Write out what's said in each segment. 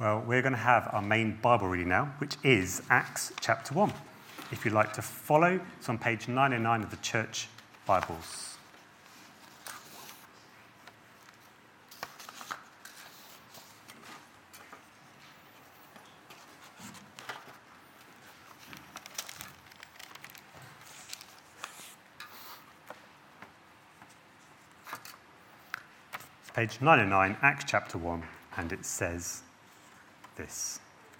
Well, we're going to have our main Bible reading now, which is Acts chapter 1. If you'd like to follow, it's on page 909 of the church Bibles. Page 909, Acts chapter 1, and it says this.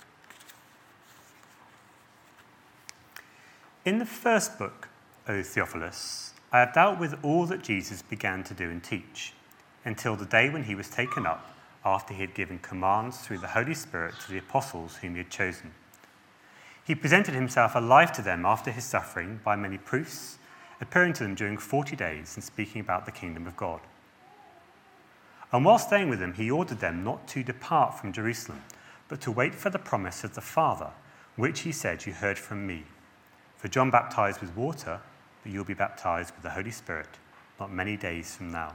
In the first book, O Theophilus, I have dealt with all that Jesus began to do and teach, until the day when he was taken up, after he had given commands through the Holy Spirit to the apostles whom he had chosen. He presented himself alive to them after his suffering by many proofs, appearing to them during 40 days and speaking about the kingdom of God. And while staying with them, he ordered them not to depart from Jerusalem, but to wait for the promise of the Father, which he said, you heard from me. For John baptized with water, but you'll be baptized with the Holy Spirit not many days from now.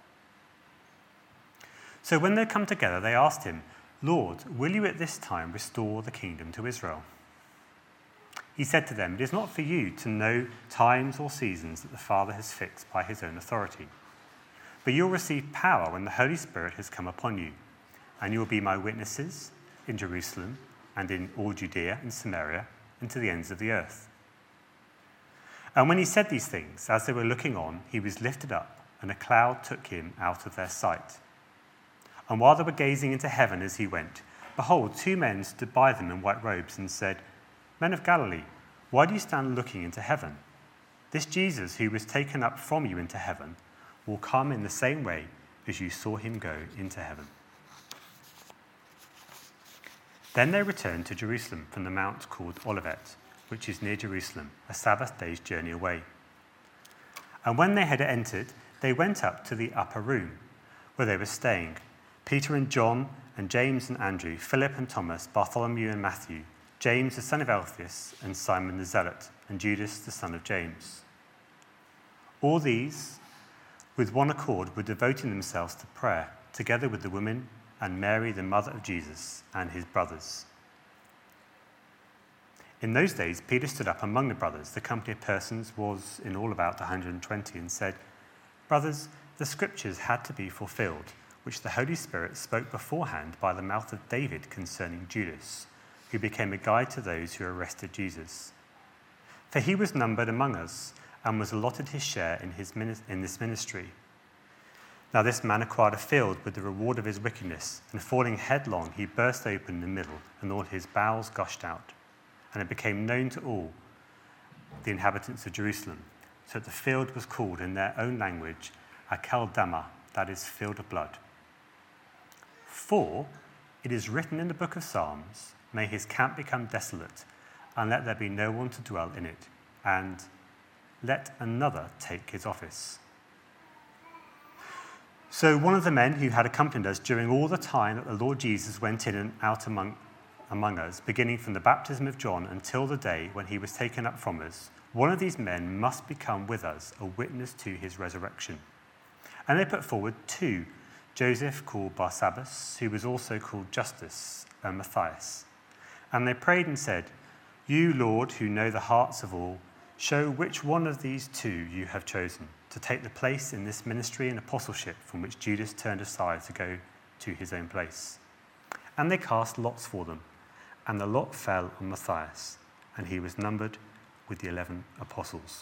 So when they come together, they asked him, Lord, will you at this time restore the kingdom to Israel? He said to them, it is not for you to know times or seasons that the Father has fixed by his own authority. But you'll receive power when the Holy Spirit has come upon you, and you will be my witnesses in Jerusalem and in all Judea and Samaria and to the ends of the earth. And when he said these things, as they were looking on, he was lifted up, and a cloud took him out of their sight. And while they were gazing into heaven as he went, behold, two men stood by them in white robes and said, Men of Galilee, why do you stand looking into heaven? This Jesus who was taken up from you into heaven will come in the same way as you saw him go into heaven. Then they returned to Jerusalem from the mount called Olivet, which is near Jerusalem, a Sabbath day's journey away. And when they had entered, they went up to the upper room, where they were staying, Peter and John and James and Andrew, Philip and Thomas, Bartholomew and Matthew, James the son of Alphaeus, and Simon the Zealot, and Judas the son of James. All these, with one accord, were devoting themselves to prayer, together with the women and Mary, the mother of Jesus, and his brothers. In those days, Peter stood up among the brothers. The company of persons was in all about 120, and said, Brothers, the scriptures had to be fulfilled, which the Holy Spirit spoke beforehand by the mouth of David concerning Judas, who became a guide to those who arrested Jesus. For he was numbered among us, and was allotted his share in this ministry. Now this man acquired a field with the reward of his wickedness, and falling headlong, he burst open in the middle, and all his bowels gushed out. And it became known to all the inhabitants of Jerusalem, so that the field was called in their own language Akeldama, that is, field of blood. For it is written in the book of Psalms, May his camp become desolate, and let there be no one to dwell in it, and let another take his office. So one of the men who had accompanied us during all the time that the Lord Jesus went in and out among us, beginning from the baptism of John until the day when he was taken up from us, one of these men must become with us a witness to his resurrection. And they put forward two, Joseph called Barsabbas, who was also called Justus, and Matthias. And they prayed and said, You, Lord, who know the hearts of all, show which one of these two you have chosen to take the place in this ministry and apostleship from which Judas turned aside to go to his own place. And they cast lots for them, and the lot fell on Matthias, and he was numbered with the 11 apostles.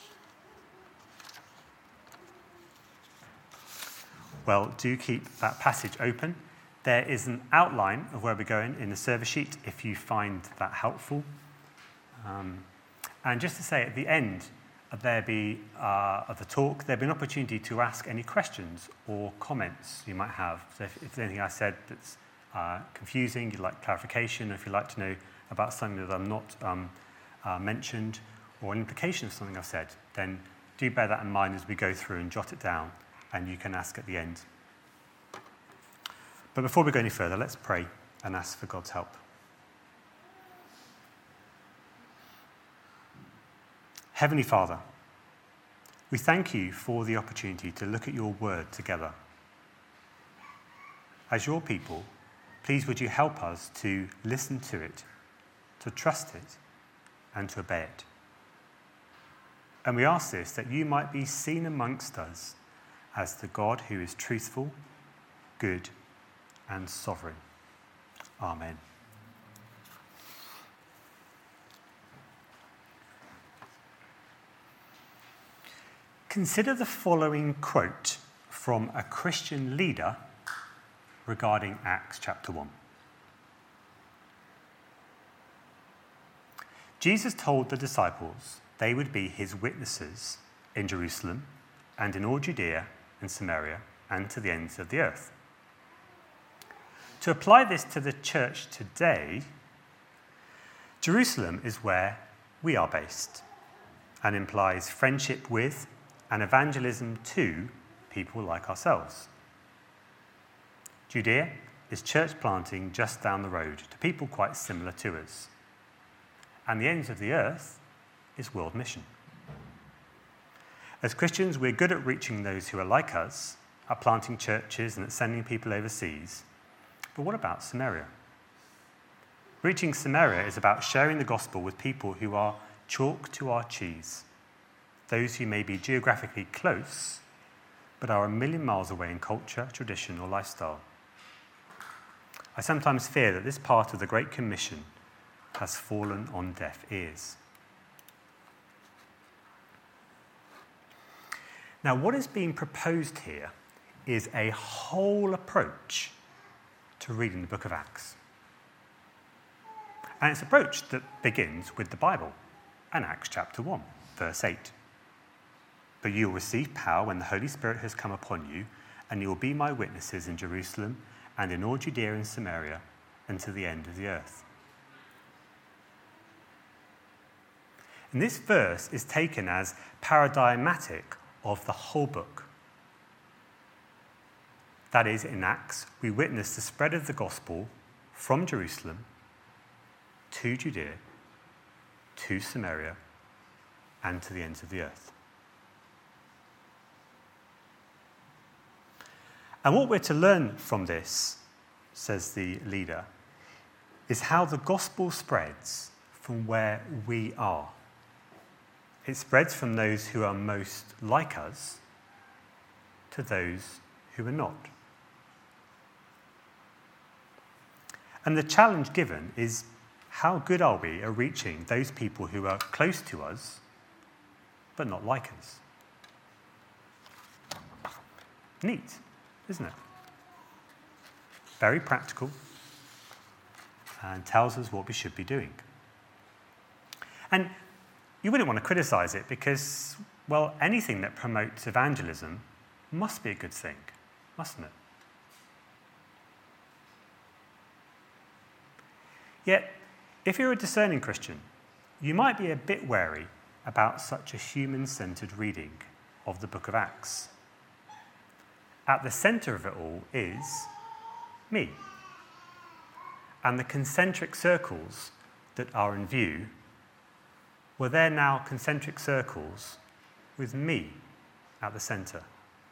Well, do keep that passage open. There is an outline of where we're going in the service sheet if you find that helpful. And just to say, at the end of the talk, there'll be an opportunity to ask any questions or comments you might have. So if there's anything I said that's confusing, you'd like clarification, or if you'd like to know about something that I'm not mentioned, or an implication of something I've said, then do bear that in mind as we go through and jot it down, and you can ask at the end. But before we go any further, let's pray and ask for God's help. Heavenly Father, we thank you for the opportunity to look at your word together. As your people, please would you help us to listen to it, to trust it, and to obey it. And we ask this that you might be seen amongst us as the God who is truthful, good, and sovereign. Amen. Consider the following quote from a Christian leader regarding Acts chapter 1. Jesus told the disciples they would be his witnesses in Jerusalem and in all Judea and Samaria and to the ends of the earth. To apply this to the church today, Jerusalem is where we are based and implies friendship with and evangelism to people like ourselves. Judea is church planting just down the road to people quite similar to us. And the ends of the earth is world mission. As Christians, we're good at reaching those who are like us, at planting churches and at sending people overseas. But what about Samaria? Reaching Samaria is about sharing the gospel with people who are chalk to our cheese, those who may be geographically close, but are a million miles away in culture, tradition, or lifestyle. I sometimes fear that this part of the Great Commission has fallen on deaf ears. Now, what is being proposed here is a whole approach to reading the book of Acts. And it's an approach that begins with the Bible and Acts chapter 1, verse 8. But you will receive power when the Holy Spirit has come upon you, and you will be my witnesses in Jerusalem and in all Judea and Samaria and to the end of the earth. And this verse is taken as paradigmatic of the whole book. That is, in Acts, we witness the spread of the gospel from Jerusalem to Judea, to Samaria, and to the ends of the earth. And what we're to learn from this, says the leader, is how the gospel spreads from where we are. It spreads from those who are most like us to those who are not. And the challenge given is, how good are we at reaching those people who are close to us but not like us? Neat, isn't it? Very practical and tells us what we should be doing. And you wouldn't want to criticize it because, well, anything that promotes evangelism must be a good thing, mustn't it? Yet, if you're a discerning Christian, you might be a bit wary about such a human-centered reading of the book of Acts. At the center of it all is me. And the concentric circles that are in view, well, they're now concentric circles with me at the center.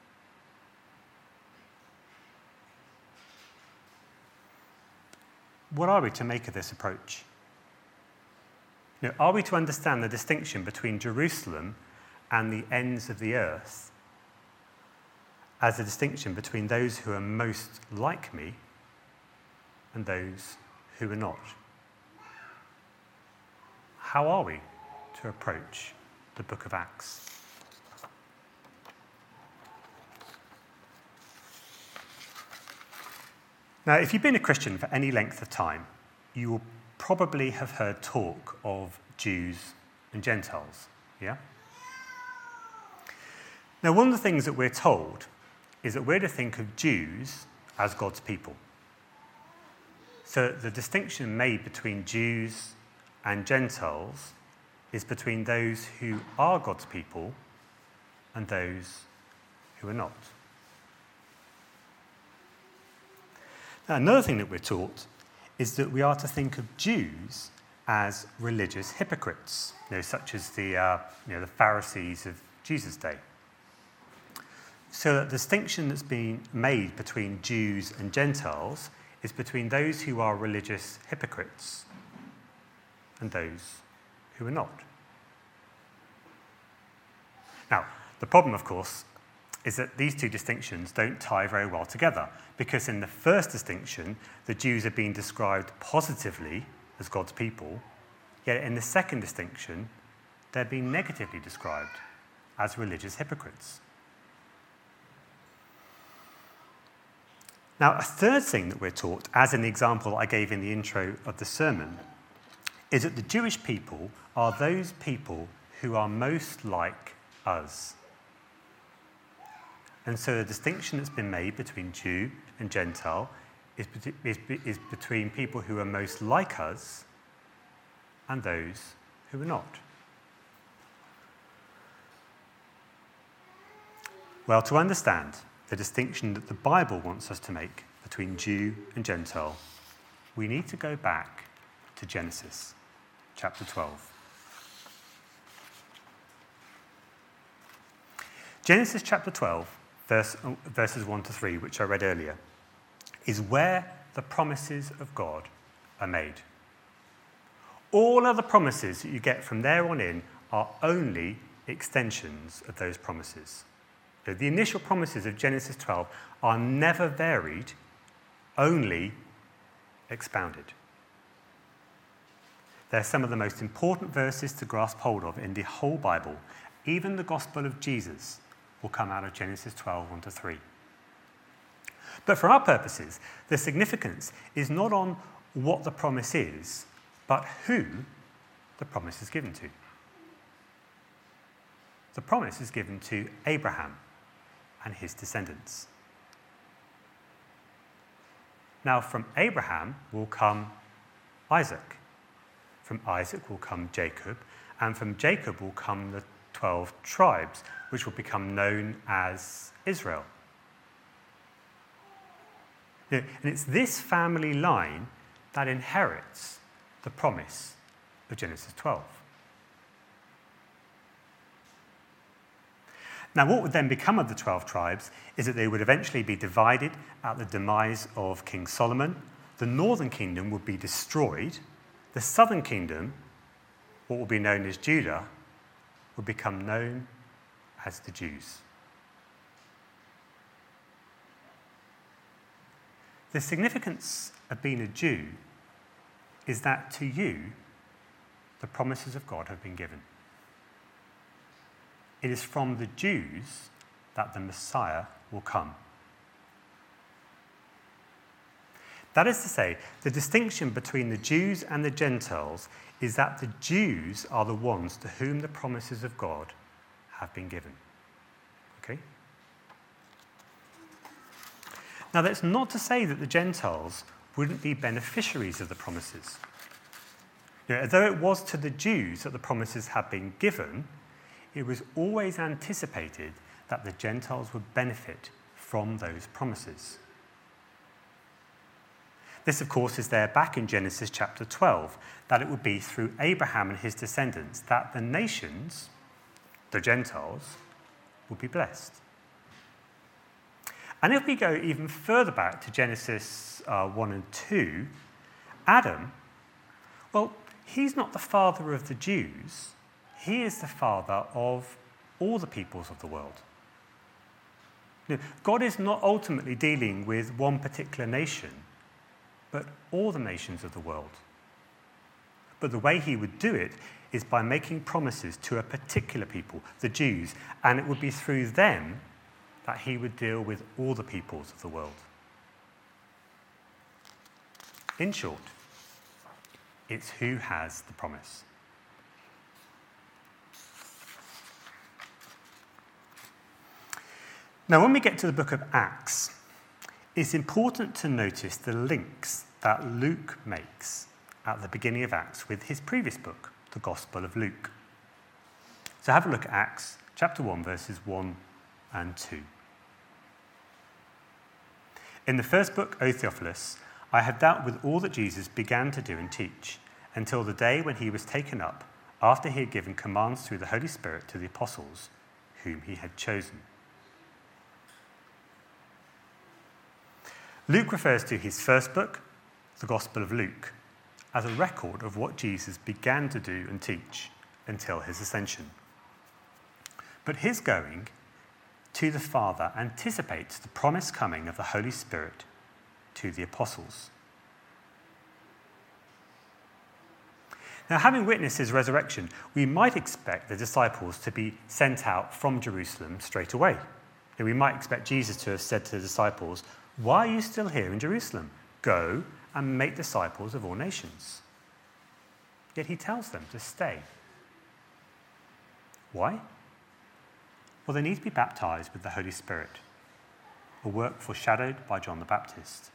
What are we to make of this approach? Are we to understand the distinction between Jerusalem and the ends of the earth as a distinction between those who are most like me and those who are not? How are we to approach the book of Acts? Now, if you've been a Christian for any length of time, you will probably have heard talk of Jews and Gentiles, yeah? Now, one of the things that we're told is that we're to think of Jews as God's people. So the distinction made between Jews and Gentiles is between those who are God's people and those who are not. Now, another thing that we're taught is that we are to think of Jews as religious hypocrites, such as the Pharisees of Jesus' day. So the distinction that's being made between Jews and Gentiles is between those who are religious hypocrites and those who are not. Now, the problem, of course, is that these two distinctions don't tie very well together, because in the first distinction, the Jews are being described positively as God's people, yet in the second distinction, they're being negatively described as religious hypocrites. Now, a third thing that we're taught, as in the example I gave in the intro of the sermon, is that the Jewish people are those people who are most like us. And so the distinction that's been made between Jew and Gentile is between people who are most like us and those who are not. Well, to understand the distinction that the Bible wants us to make between Jew and Gentile, we need to go back to Genesis chapter 12. Genesis chapter 12, verses 1 to 3, which I read earlier, is where the promises of God are made. All other promises that you get from there on in are only extensions of those promises. So the initial promises of Genesis 12 are never varied, only expounded. They're some of the most important verses to grasp hold of in the whole Bible. Even the Gospel of Jesus will come out of Genesis 12, 1 to 3. But for our purposes, the significance is not on what the promise is, but who the promise is given to. The promise is given to Abraham and his descendants. Now, from Abraham will come Isaac. From Isaac will come Jacob, and from Jacob will come the 12 tribes, which will become known as Israel. And it's this family line that inherits the promise of Genesis 12. Now, what would then become of the 12 tribes is that they would eventually be divided at the demise of King Solomon. The northern kingdom would be destroyed. The southern kingdom, what will be known as Judah, would become known as the Jews. The significance of being a Jew is that to you, the promises of God have been given. It is from the Jews that the Messiah will come. That is to say, the distinction between the Jews and the Gentiles is that the Jews are the ones to whom the promises of God have been given. Okay? Now, that's not to say that the Gentiles wouldn't be beneficiaries of the promises. Although it was to the Jews that the promises had been given, it was always anticipated that the Gentiles would benefit from those promises. This, of course, is there back in Genesis chapter 12, that it would be through Abraham and his descendants that the nations, the Gentiles, would be blessed. And if we go even further back to Genesis 1 and 2, Adam, well, he's not the father of the Jews. He is the father of all the peoples of the world. God is not ultimately dealing with one particular nation, but all the nations of the world. But the way he would do it is by making promises to a particular people, the Jews, and it would be through them that he would deal with all the peoples of the world. In short, it's who has the promise. Now, when we get to the book of Acts, it's important to notice the links that Luke makes at the beginning of Acts with his previous book, the Gospel of Luke. So have a look at Acts chapter 1, verses 1 and 2. In the first book, O Theophilus, I have dealt with all that Jesus began to do and teach, until the day when he was taken up, after he had given commands through the Holy Spirit to the apostles whom he had chosen. Luke refers to his first book, the Gospel of Luke, as a record of what Jesus began to do and teach until his ascension. But his going to the Father anticipates the promised coming of the Holy Spirit to the apostles. Now, having witnessed his resurrection, we might expect the disciples to be sent out from Jerusalem straight away. And we might expect Jesus to have said to the disciples, "Why are you still here in Jerusalem? Go and make disciples of all nations." Yet he tells them to stay. Why? Well, they need to be baptized with the Holy Spirit, a work foreshadowed by John the Baptist.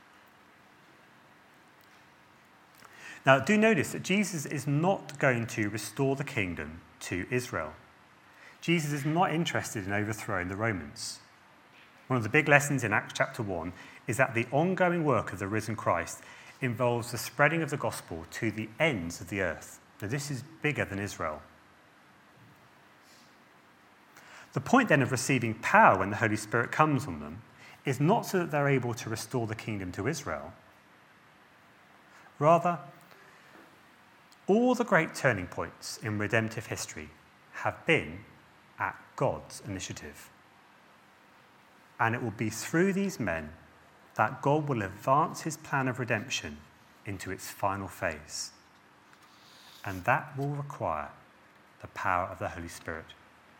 Now, do notice that Jesus is not going to restore the kingdom to Israel. Jesus is not interested in overthrowing the Romans. One of the big lessons in Acts chapter 1 is that the ongoing work of the risen Christ involves the spreading of the gospel to the ends of the earth. Now, this is bigger than Israel. The point then of receiving power when the Holy Spirit comes on them is not so that they're able to restore the kingdom to Israel. Rather, all the great turning points in redemptive history have been at God's initiative. And it will be through these men that God will advance his plan of redemption into its final phase. And that will require the power of the Holy Spirit.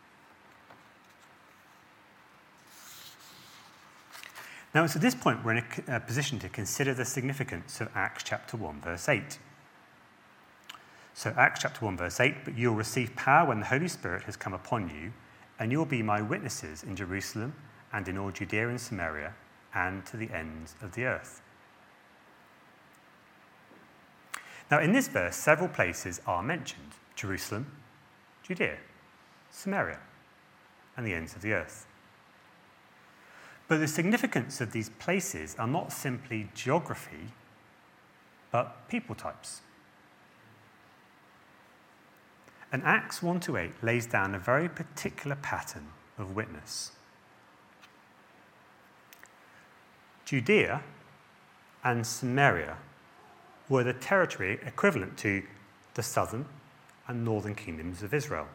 Now, it's at this point we're in a position to consider the significance of Acts chapter 1, verse 8. So Acts chapter 1, verse 8, "But you'll receive power when the Holy Spirit has come upon you, and you'll be my witnesses in Jerusalem and in all Judea and Samaria and to the ends of the earth." Now, in this verse, several places are mentioned: Jerusalem, Judea, Samaria, and the ends of the earth. But the significance of these places are not simply geography, but people types. And Acts 1-8 lays down a very particular pattern of witness. Judea and Samaria were the territory equivalent to the southern and northern kingdoms of Israel.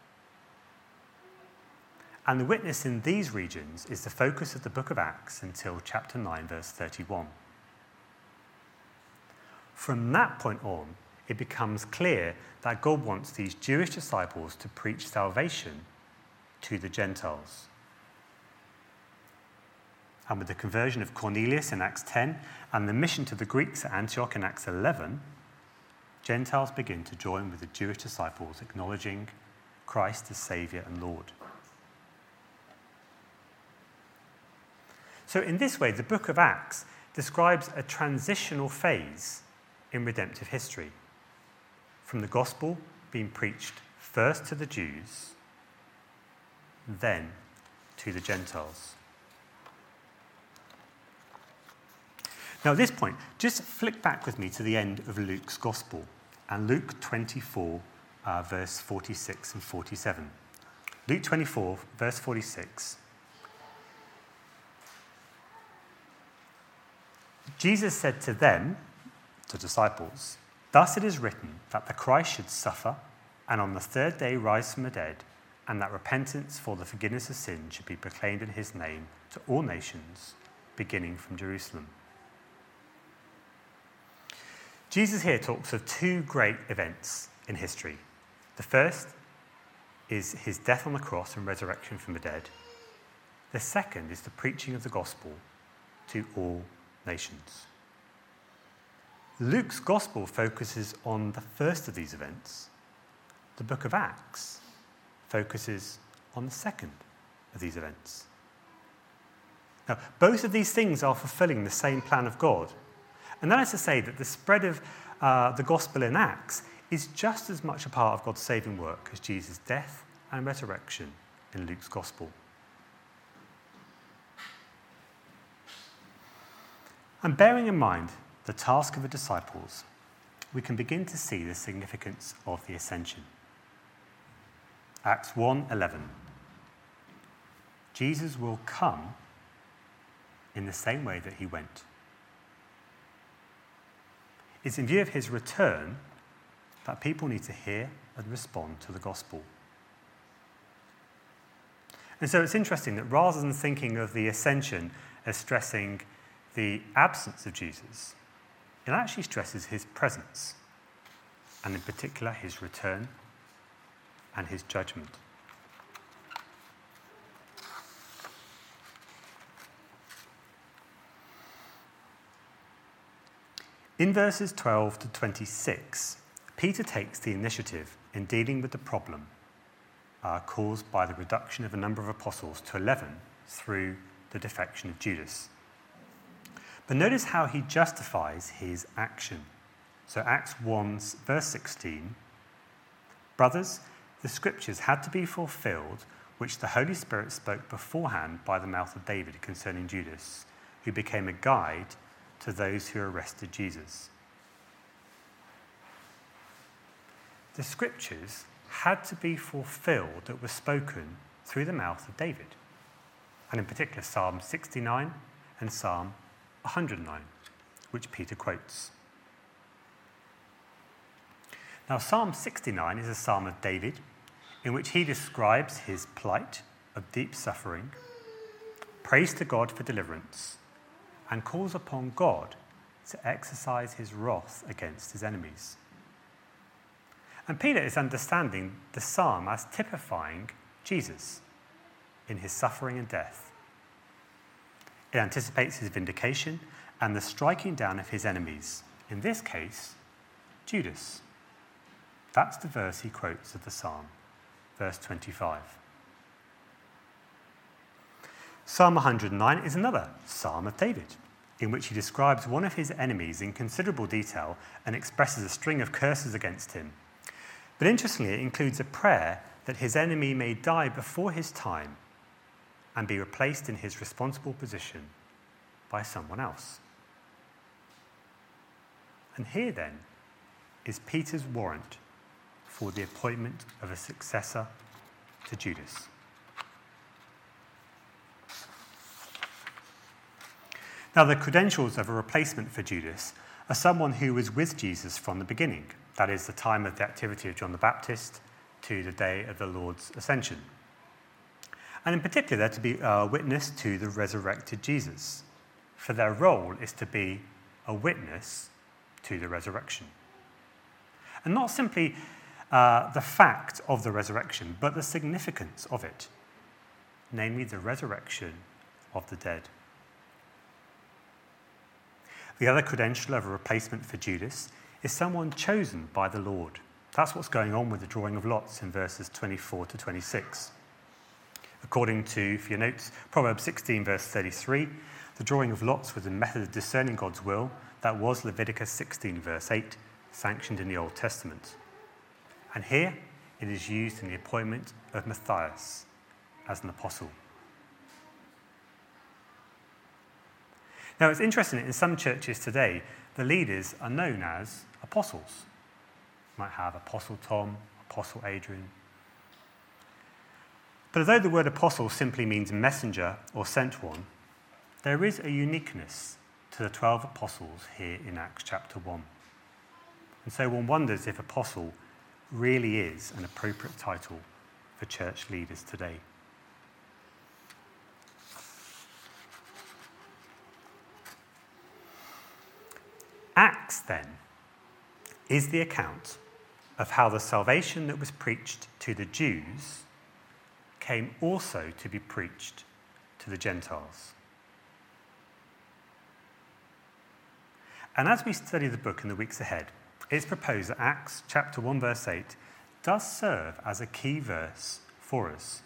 And the witness in these regions is the focus of the book of Acts until chapter 9, verse 31. From that point on, it becomes clear that God wants these Jewish disciples to preach salvation to the Gentiles. And with the conversion of Cornelius in Acts 10 and the mission to the Greeks at Antioch in Acts 11, Gentiles begin to join with the Jewish disciples, acknowledging Christ as Saviour and Lord. So in this way, the book of Acts describes a transitional phase in redemptive history, from the gospel being preached first to the Jews, then to the Gentiles. Now at this point, just flick back with me to the end of Luke's gospel, and Luke 24, verse 46 and 47. Luke 24, verse 46. Jesus said to them, the disciples, "Thus it is written that the Christ should suffer and on the third day rise from the dead, and that repentance for the forgiveness of sin should be proclaimed in his name to all nations, beginning from Jerusalem." Jesus here talks of two great events in history. The first is his death on the cross and resurrection from the dead. The second is the preaching of the gospel to all nations. Luke's gospel focuses on the first of these events. The book of Acts focuses on the second of these events. Now, both of these things are fulfilling the same plan of God. And that is to say that the spread of the gospel in Acts is just as much a part of God's saving work as Jesus' death and resurrection in Luke's gospel. And bearing in mind the task of the disciples, we can begin to see the significance of the ascension. Acts 1:11. Jesus will come in the same way that he went. It's in view of his return that people need to hear and respond to the gospel. And so it's interesting that rather than thinking of the ascension as stressing the absence of Jesus, it actually stresses his presence, and in particular his return and his judgment. In verses 12 to 26, Peter takes the initiative in dealing with the problem caused by the reduction of a number of apostles to 11 through the defection of Judas. But notice how he justifies his action. So Acts 1, verse 16, "Brothers, the scriptures had to be fulfilled, which the Holy Spirit spoke beforehand by the mouth of David concerning Judas, who became a guide to those who arrested Jesus." The scriptures had to be fulfilled that were spoken through the mouth of David, and in particular Psalm 69 and Psalm 109, which Peter quotes. Now, Psalm 69 is a psalm of David in which he describes his plight of deep suffering, prays to God for deliverance, and calls upon God to exercise his wrath against his enemies. And Peter is understanding the psalm as typifying Jesus in his suffering and death. It anticipates his vindication and the striking down of his enemies, in this case, Judas. That's the verse he quotes of the psalm, verse 25. Psalm 109 is another psalm of David, in which he describes one of his enemies in considerable detail and expresses a string of curses against him. But interestingly, it includes a prayer that his enemy may die before his time and be replaced in his responsible position by someone else. And here then is Peter's warrant for the appointment of a successor to Judas. Now, the credentials of a replacement for Judas are someone who was with Jesus from the beginning, that is, the time of the activity of John the Baptist to the day of the Lord's ascension. And in particular, they're to be a witness to the resurrected Jesus, for their role is to be a witness to the resurrection. And not simply the fact of the resurrection, but the significance of it, namely the resurrection of the dead. The other credential of a replacement for Judas is someone chosen by the Lord. That's what's going on with the drawing of lots in verses 24 to 26. According to, for your notes, Proverbs 16, verse 33, the drawing of lots was a method of discerning God's will that was Leviticus 16, verse 8, sanctioned in the Old Testament. And here it is used in the appointment of Matthias as an apostle. Now, it's interesting that in some churches today, the leaders are known as apostles. You might have Apostle Tom, Apostle Adrian. But although the word apostle simply means messenger or sent one, there is a uniqueness to the 12 apostles here in Acts chapter 1. And so one wonders if apostle really is an appropriate title for church leaders today. Acts, then, is the account of how the salvation that was preached to the Jews came also to be preached to the Gentiles. And as we study the book in the weeks ahead, it's proposed that Acts chapter 1, verse 8 does serve as a key verse for us.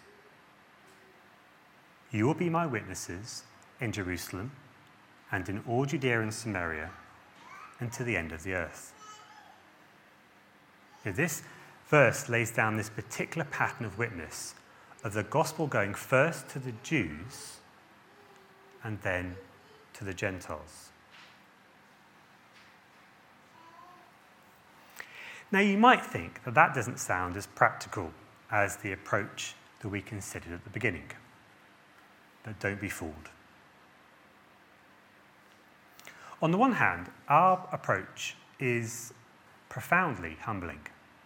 You will be my witnesses in Jerusalem and in all Judea and Samaria and to the end of the earth. Now, this verse lays down this particular pattern of witness of the gospel going first to the Jews and then to the Gentiles. Now, you might think that that doesn't sound as practical as the approach that we considered at the beginning. But don't be fooled. On the one hand, our approach is profoundly humbling.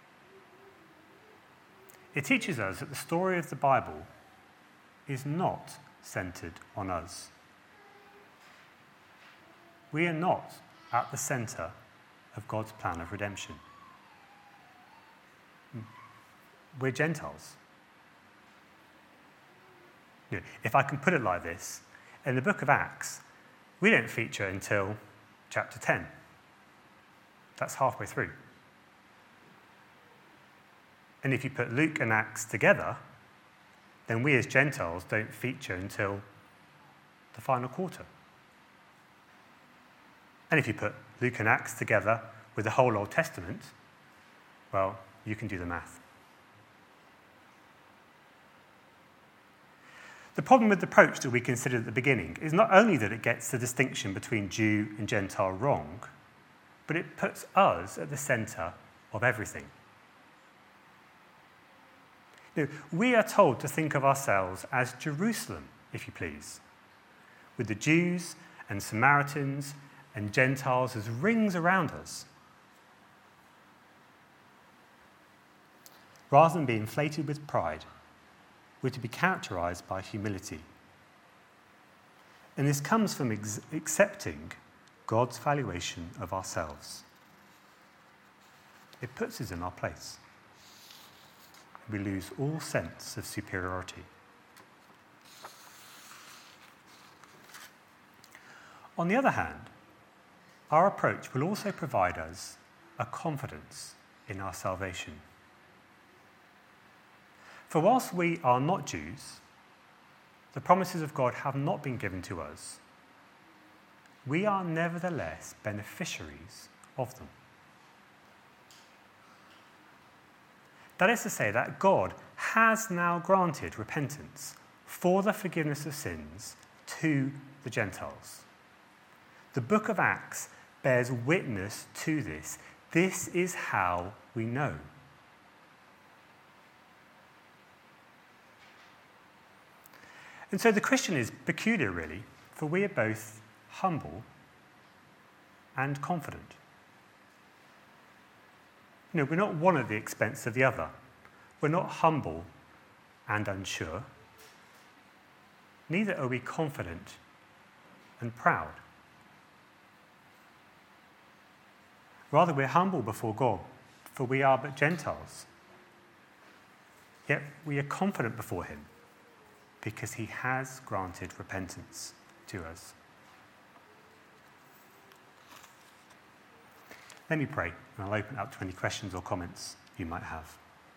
It teaches us that the story of the Bible is not centered on us. We are not at the center of God's plan of redemption. We're Gentiles. If I can put it like this, in the book of Acts, we don't feature until chapter 10. That's halfway through. And if you put Luke and Acts together, then we as Gentiles don't feature until the final quarter. And if you put Luke and Acts together with the whole Old Testament, well, you can do the math. The problem with the approach that we considered at the beginning is not only that it gets the distinction between Jew and Gentile wrong, but it puts us at the centre of everything. We are told to think of ourselves as Jerusalem, if you please, with the Jews and Samaritans and Gentiles as rings around us. Rather than be inflated with pride, we're to be characterised by humility. And this comes from accepting God's valuation of ourselves. It puts us in our place. We lose all sense of superiority. On the other hand, our approach will also provide us a confidence in our salvation. For whilst we are not Jews, the promises of God have not been given to us. We are nevertheless beneficiaries of them. That is to say that God has now granted repentance for the forgiveness of sins to the Gentiles. The book of Acts bears witness to this. This is how we know. And so the Christian is peculiar, really, for we are both humble and confident. We're not one at the expense of the other. We're not humble and unsure. Neither are we confident and proud. Rather, we're humble before God, for we are but Gentiles. Yet we are confident before him, because he has granted repentance to us. Let me pray, and I'll open up to any questions or comments you might have.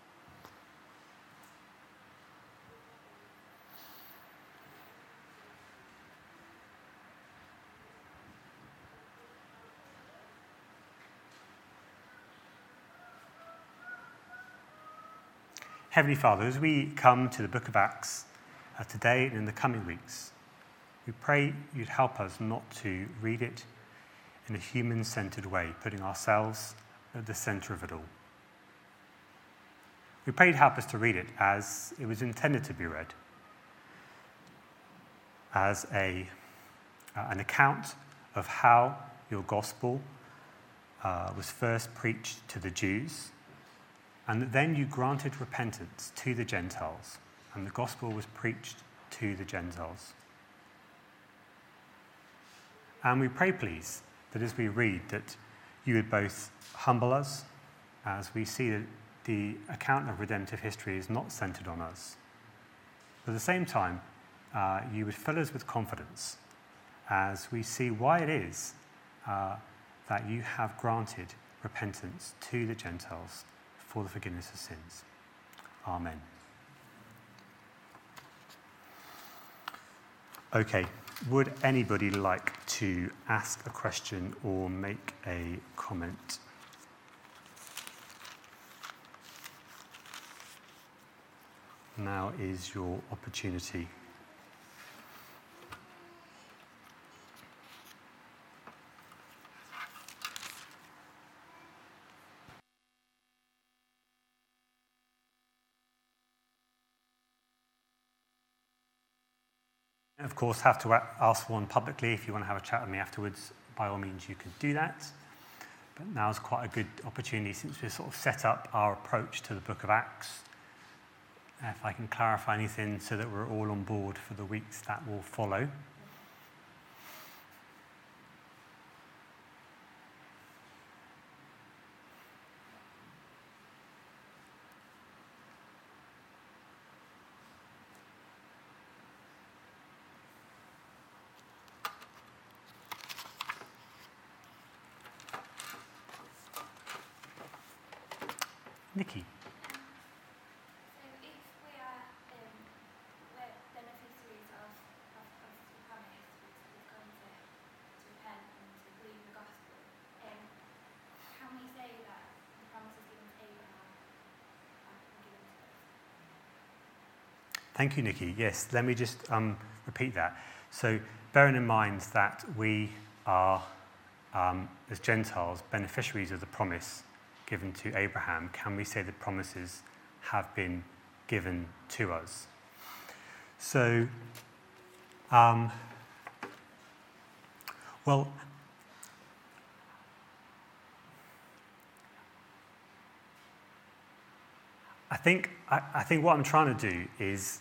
Heavenly Father, as we come to the book of Acts, today and in the coming weeks, we pray you'd help us not to read it in a human-centered way, putting ourselves at the center of it all. We pray you'd help us to read it as it was intended to be read, as an account of how your gospel was first preached to the Jews, and that then you granted repentance to the Gentiles, and the gospel was preached to the Gentiles. And we pray, please, that as we read, that you would both humble us, as we see that the account of redemptive history is not centered on us. But at the same time, you would fill us with confidence as we see why it is that you have granted repentance to the Gentiles for the forgiveness of sins. Amen. Okay, would anybody like to ask a question or make a comment? Now is your opportunity. Of course, have to ask one publicly. If you want to have a chat with me afterwards, by all means you can do that. But now's quite a good opportunity since we've sort of set up our approach to the book of Acts. If I can clarify anything so that we're all on board for the weeks that will follow. Nikki. So if we are we're beneficiaries of the promise, which we've come to repent and to believe the gospel, can we say that the promises given to Abraham are given to us? Thank you, Nikki. Yes, let me just repeat that. So bearing in mind that we are, as Gentiles, beneficiaries of the promise given to Abraham, can we say the promises have been given to us? So, well, I think what I'm trying to do is,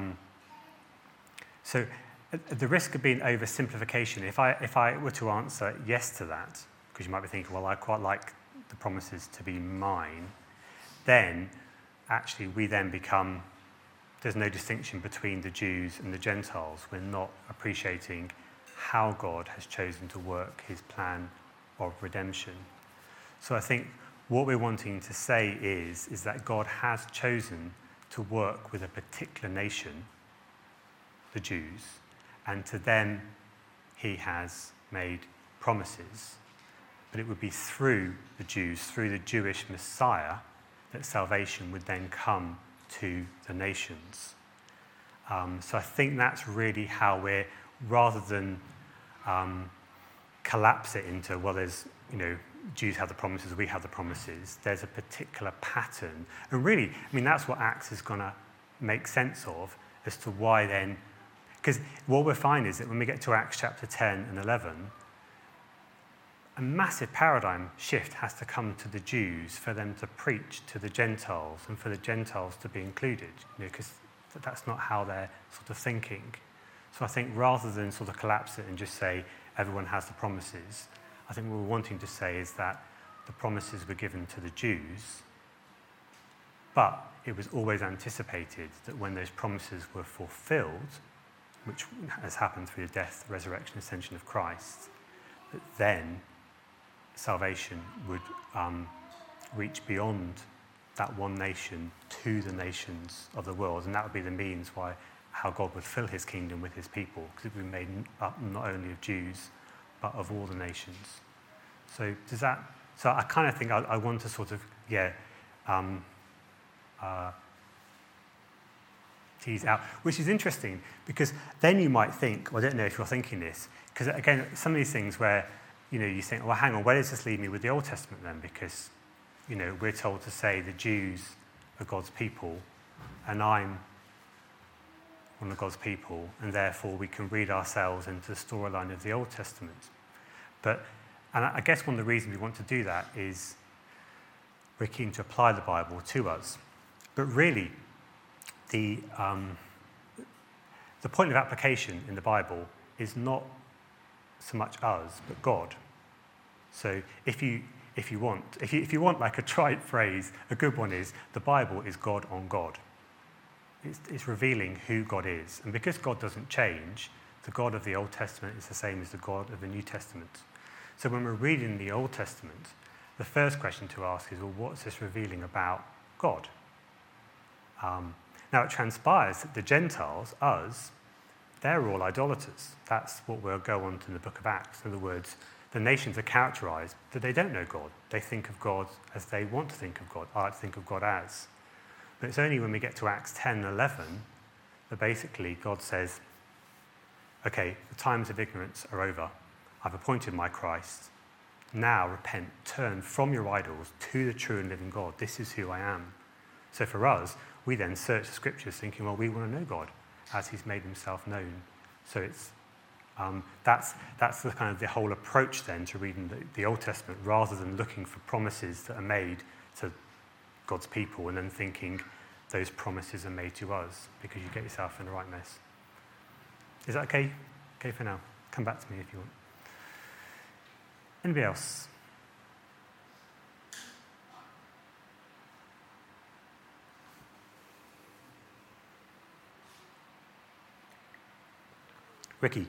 so at the risk of being oversimplification, if I were to answer yes to that, because you might be thinking, well, I quite like the promises to be mine, then actually we then become, there's no distinction between the Jews and the Gentiles. We're not appreciating how God has chosen to work his plan of redemption. So I think what we're wanting to say is that God has chosen to work with a particular nation, the Jews, and to them he has made promises. But it would be through the Jews, through the Jewish Messiah, that salvation would then come to the nations. So I think that's really how we're, rather than collapse it into, well, there's, Jews have the promises, we have the promises, there's a particular pattern. And really, that's what Acts is going to make sense of, as to why then, because what we'll find is that when we get to Acts chapter 10 and 11, a massive paradigm shift has to come to the Jews for them to preach to the Gentiles and for the Gentiles to be included, because that's not how they're sort of thinking. So I think rather than sort of collapse it and just say everyone has the promises, I think what we're wanting to say is that the promises were given to the Jews, but it was always anticipated that when those promises were fulfilled, which has happened through the death, resurrection, ascension of Christ, that then salvation would reach beyond that one nation to the nations of the world, and that would be the means how God would fill his kingdom with his people, because it would be made up not only of Jews but of all the nations. So I kind of think I want to sort of tease out, which is interesting, because then you might think, well, I don't know if you're thinking this, because again, some of these things where you think, well, hang on, where does this leave me with the Old Testament then? Because, we're told to say the Jews are God's people, and I'm one of God's people, and therefore we can read ourselves into the storyline of the Old Testament. And I guess one of the reasons we want to do that is we're keen to apply the Bible to us. But really, the point of application in the Bible is not so much us, but God. So if you want like a trite phrase, a good one is, the Bible is God on God. It's revealing who God is. And because God doesn't change, the God of the Old Testament is the same as the God of the New Testament. So when we're reading the Old Testament, the first question to ask is, well, what's this revealing about God? Now it transpires that the Gentiles, us, they're all idolaters. That's what we'll go on to in the book of Acts. In other words, the nations are characterized that they don't know God. They think of God as they want to think of God. I like to think of God as. But it's only when we get to Acts 10 and 11 that basically God says, okay, the times of ignorance are over. I've appointed my Christ. Now repent, turn from your idols to the true and living God. This is who I am. So for us, we then search the scriptures thinking, well, we want to know God as he's made himself known. So it's That's the kind of the whole approach then to reading the Old Testament, rather than looking for promises that are made to God's people and then thinking those promises are made to us, because you get yourself in the right mess. Is that okay? Okay for now. Come back to me if you want. Anybody else? Ricky.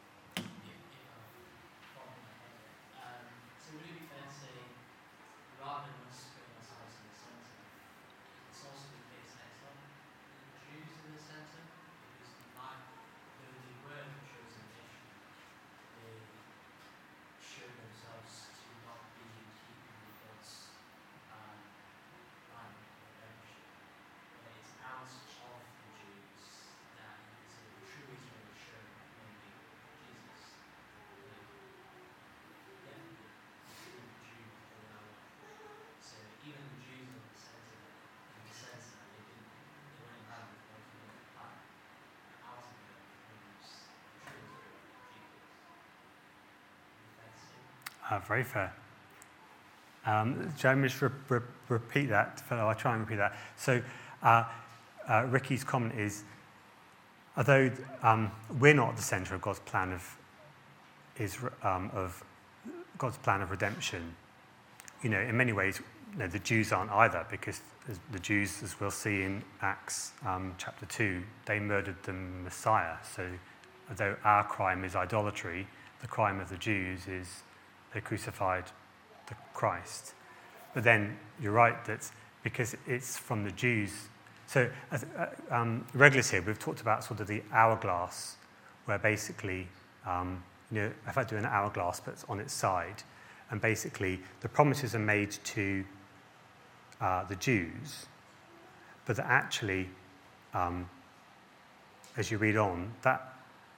So would it be fair to say, rather than us putting ourselves in the centre, it's also the case next one, the Jews in the centre, because they were the chosen nation. They showed themselves to not be in keeping with God's plan of redemption. But it's out of the Jews that the true Israel is shown, namely Jesus. So even the Jews in the centre, they went around with God's will and plan. Out of them comes the true Israel, Jesus. Very fair. Jeremy, just repeat that. I'll try and repeat that. So Ricky's comment is, although we're not at the centre of God's plan of God's plan of redemption, in many ways, the Jews aren't either, because the Jews, as we'll see in Acts chapter 2, they murdered the Messiah. So although our crime is idolatry, the crime of the Jews is they crucified the Christ. But then you're right that because it's from the Jews. So regulars here, we've talked about sort of the hourglass, where basically, if I do an hourglass but it's on its side, and basically the promises are made to the Jews, but that actually, as you read on, that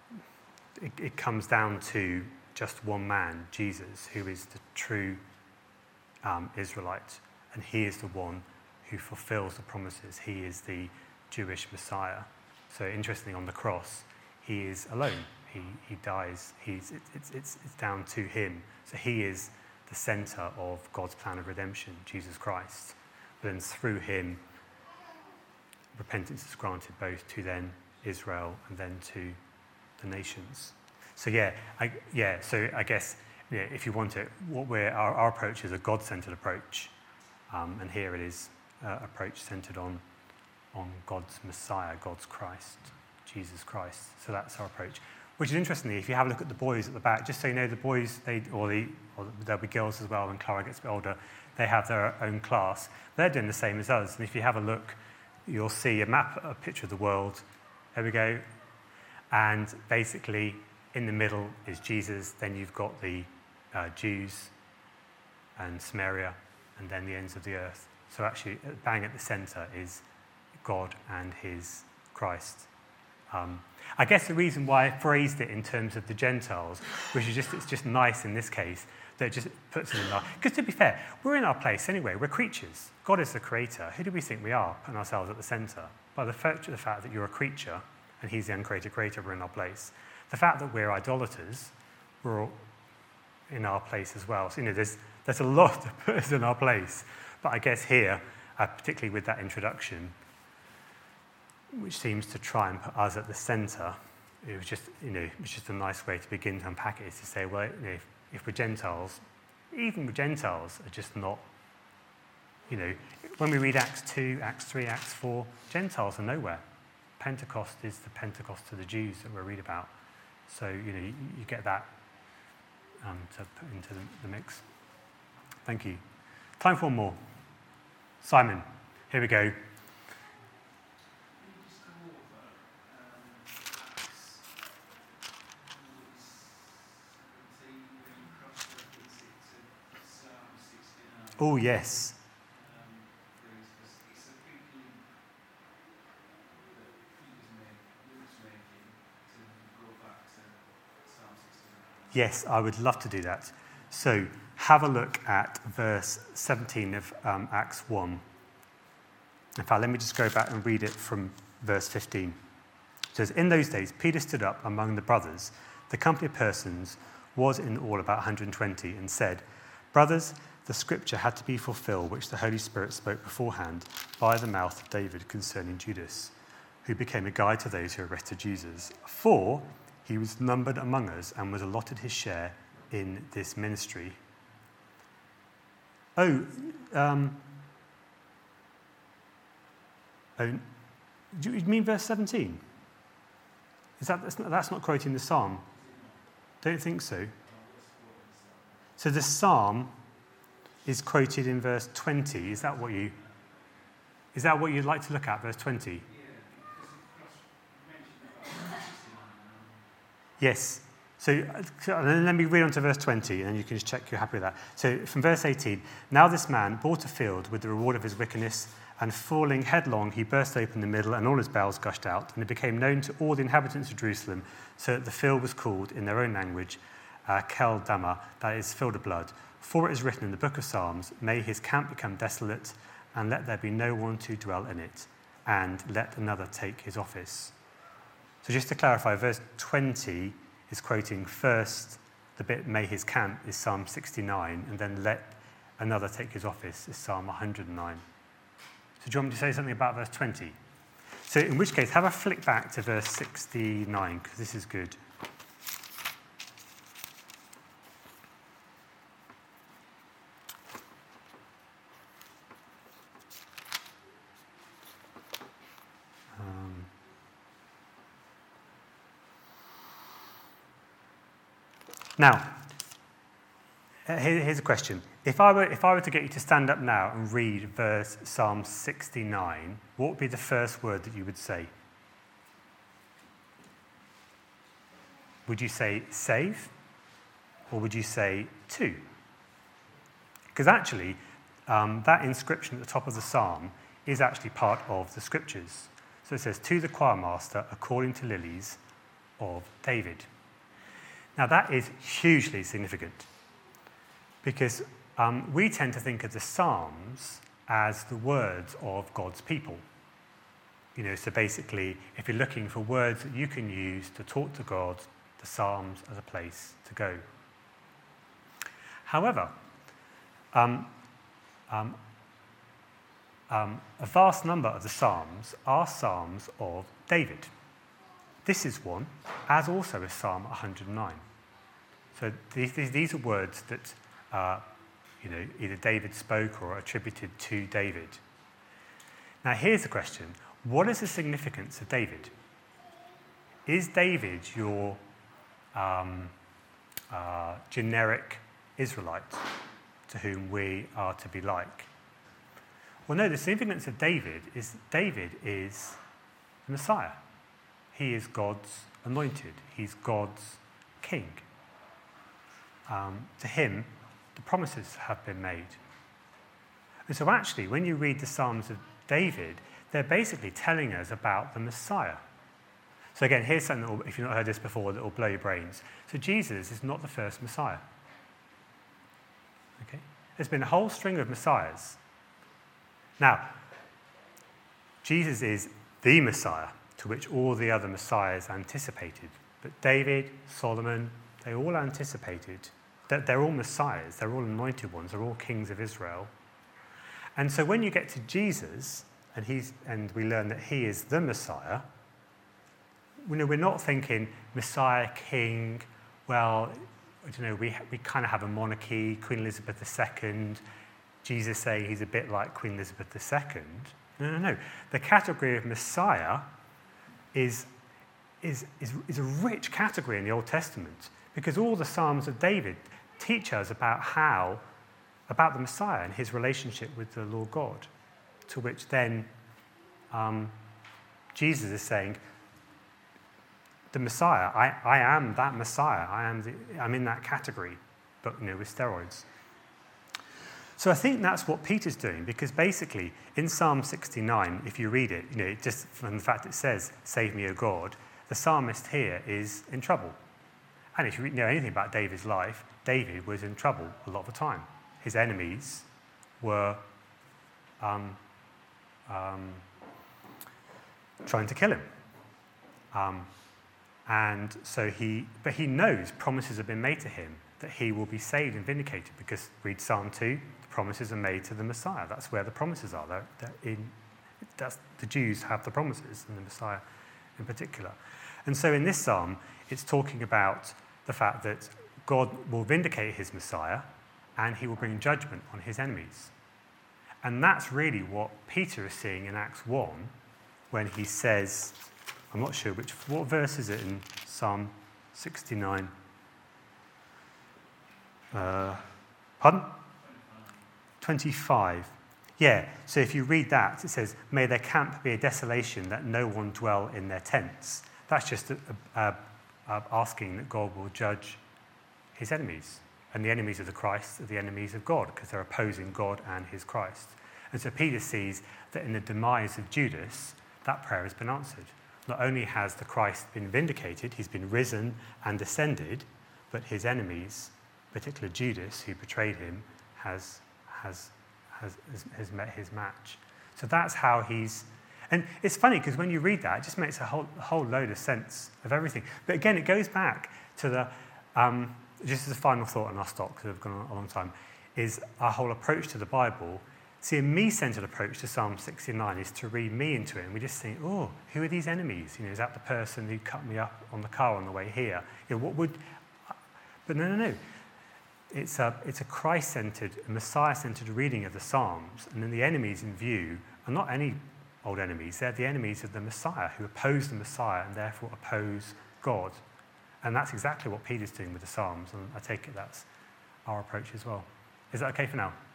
it comes down to just one man, Jesus, who is the true Israelite, and he is the one who fulfills the promises. He is the Jewish Messiah. So interestingly, on the cross, he is alone. He dies. It's down to him. So he is the centre of God's plan of redemption, Jesus Christ. But then through him, repentance is granted both to then Israel and then to the nations. So so I guess if you want it, our approach is a God-centred approach, and here it is approach centred on God's Messiah, God's Christ, Jesus Christ. So that's our approach. Which is interestingly, if you have a look at the boys at the back, just so you know, the boys, or there'll be girls as well when Clara gets a bit older, they have their own class. They're doing the same as us, and if you have a look, you'll see a picture of the world. There we go. And basically, in the middle is Jesus, then you've got the Jews and Samaria, and then the ends of the earth. So actually, bang at the centre is God and his Christ. I guess the reason why I phrased it in terms of the Gentiles, which is it's just nice in this case, that it just puts it in our... Because to be fair, we're in our place anyway. We're creatures. God is the creator. Who do we think we are, putting ourselves at the centre? By the fact that you're a creature, and he's the uncreated creator, we're in our place. The fact that we're idolaters, we're all in our place as well. So, there's a lot to put us in our place. But I guess here, particularly with that introduction, which seems to try and put us at the centre, it was just a nice way to begin to unpack it, is to say, well, if we're Gentiles, even Gentiles are just not, when we read Acts 2, Acts 3, Acts 4, Gentiles are nowhere. Pentecost is the Pentecost to the Jews that we read about. So, you get that to put into the mix. Thank you. Time for one more. Simon, here we go. Oh, yes. Yes, I would love to do that. So have a look at verse 17 of Acts 1. In fact, let me just go back and read it from verse 15. It says, "In those days, Peter stood up among the brothers, The company of persons was in all about 120, and said, "Brothers, the scripture had to be fulfilled, which the Holy Spirit spoke beforehand by the mouth of David concerning Judas, who became a guide to those who arrested Jesus. For he was numbered among us and was allotted his share in this ministry." Do you mean verse 17? That's not quoting the psalm? Don't think so. So the psalm is quoted in verse 20. Is that what you'd like to look at, verse 20? Yes. So let me read on to verse 20, and then you can just check you're happy with that. So from verse 18, "Now this man bought a field with the reward of his wickedness, and falling headlong, he burst open the middle, and all his bowels gushed out. And it became known to all the inhabitants of Jerusalem, so that the field was called, in their own language, Kel Dama, that is, field of blood. For it is written in the book of Psalms, may his camp become desolate, and let there be no one to dwell in it, and let another take his office." So just to clarify, verse 20 is quoting first the bit, "may his camp," is Psalm 69, and then "let another take his office" is Psalm 109. So do you want me to say something about verse 20? So in which case, have a flick back to verse 69, because this is good. Now, here's a question. If I were to get you to stand up now and read verse Psalm 69, what would be the first word that you would say? Would you say save? Or would you say to? Because actually, that inscription at the top of the psalm is actually part of the scriptures. So it says, "To the choir master, according to lilies of David." Now that is hugely significant, because we tend to think of the Psalms as the words of God's people. So basically, if you're looking for words that you can use to talk to God, the Psalms are the place to go. However, a vast number of the Psalms are Psalms of David. This is one, as also is Psalm 109. So these are words that either David spoke or attributed to David. Now here's the question. What is the significance of David? Is David your generic Israelite to whom we are to be like? Well, no, the significance of David is the Messiah. He is God's anointed. He's God's king. To him, the promises have been made. And so actually, when you read the Psalms of David, they're basically telling us about the Messiah. So again, here's something, that if you've not heard this before, that will blow your brains. So Jesus is not the first Messiah. Okay? There's been a whole string of Messiahs. Now, Jesus is the Messiah, to which all the other Messiahs anticipated. But David, Solomon, they all anticipated that they're all Messiahs, they're all anointed ones, they're all kings of Israel. And so when you get to Jesus, and we learn that he is the Messiah, we're not thinking Messiah, king, well, we kind of have a monarchy, Queen Elizabeth II, Jesus saying he's a bit like Queen Elizabeth II. No. The category of Messiah is a rich category in the Old Testament, because all the Psalms of David teach us about the Messiah and his relationship with the Lord God, to which then Jesus is saying, the Messiah, I am that Messiah, I'm in that category, but with steroids. So I think that's what Peter's doing, because basically in Psalm 69, if you read it, just from the fact it says, "Save me, O God," the psalmist here is in trouble. And if you know anything about David's life, David was in trouble a lot of the time. His enemies were trying to kill him. And so he knows promises have been made to him that he will be saved and vindicated, because read Psalm 2, the promises are made to the Messiah. That's where the promises are. The Jews have the promises, and the Messiah in particular. And so in this psalm, it's talking about the fact that God will vindicate his Messiah and he will bring judgment on his enemies. And that's really what Peter is seeing in Acts 1 when he says, I'm not sure what verse is it in Psalm 69? Pardon? 25. Yeah, so if you read that, it says, may their camp be a desolation, that no one dwell in their tents. That's just asking that God will judge his enemies. And the enemies of the Christ are the enemies of God, because they're opposing God and his Christ. And so Peter sees that in the demise of Judas, that prayer has been answered. Not only has the Christ been vindicated, he's been risen and ascended, but his enemies, particularly Judas, who betrayed him, has met his match. So that's how he's... And it's funny, because when you read that, it just makes a whole load of sense of everything. But again, it goes back to the... just as a final thought on our stock, because we've gone on a long time, is our whole approach to the Bible. See, a me-centered approach to Psalm 69 is to read me into it, and we just think, oh, who are these enemies? Is that the person who cut me up on the car on the way here? What would... But no. It's a Christ-centered, Messiah-centered reading of the Psalms, and then the enemies in view are not any old enemies. They're the enemies of the Messiah, who oppose the Messiah and therefore oppose God. And that's exactly what Peter's doing with the Psalms, and I take it that's our approach as well. Is that okay for now?